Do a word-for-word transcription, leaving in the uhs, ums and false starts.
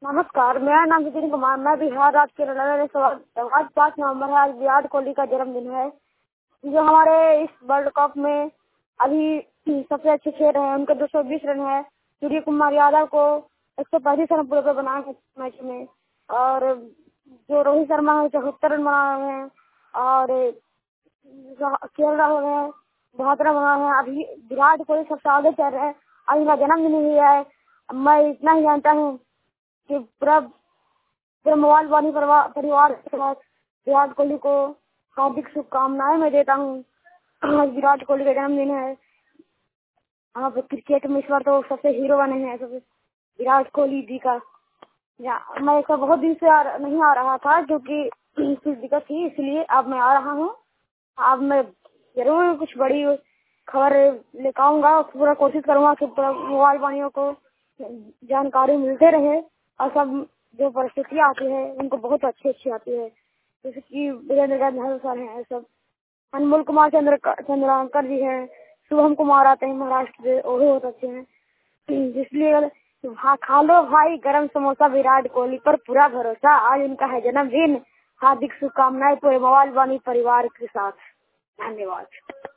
नमस्कार, मेरा नाम सचिन कुमार। मैं बिहार राज्य के रहने वाले सवाल आज पाँच नवंबर है। आज विराट कोहली का जन्मदिन है, जो हमारे इस वर्ल्ड कप में अभी सबसे अच्छे खेल रहे हैं। उनके दो सौ बीस रन है। सूर्य कुमार यादव को एक सौ पैंतीस रन पूरे पे बनाए हैं मैच में, और जो रोहित शर्मा है चौहत्तर रन बनाए हैं, और के राहुल है बहुत रन बनाए हैं। अभी विराट कोहली सबसे आगे चल रहे हैं। आज उनका जन्मदिन हुआ है। मैं इतना ही जानता हूँ कि पूरा पूरा मोबाइल वाणी परिवार के साथ विराट कोहली को हार्दिक शुभकामनाएं मैं देता हूँ। आज विराट कोहली का जन्मदिन है। आप क्रिकेट में इस बार तो सबसे हीरो बने हैं सब विराट कोहली जी का। या मैं ऐसा बहुत दिन से आ, नहीं आ रहा था क्योंकि कुछ दिक्कत थी, इसलिए अब मैं आ रहा हूँ। अब मैं जरूर कुछ बड़ी खबर लेकर आऊंगा। पूरा कोशिश करूंगा कि पूरा मोबाइल वाणियों को जानकारी मिलते रहे, और सब जो परिस्थितियाँ आती है उनको बहुत अच्छी अच्छी आती है। जैसे कि वीरेंद्र सर है, सब अनमोल कुमार चंद्र चंद्राकर जी है, शुभम कुमार आते हैं महाराष्ट्र से, वो भी बहुत अच्छे हैं। इसलिए हाँ, खा लो भाई गरम समोसा, विराट कोहली पर पूरा भरोसा। आज उनका है जन्मदिन। हार्दिक शुभकामनाएं पूरे मोबाइल वाणी परिवार के साथ। धन्यवाद।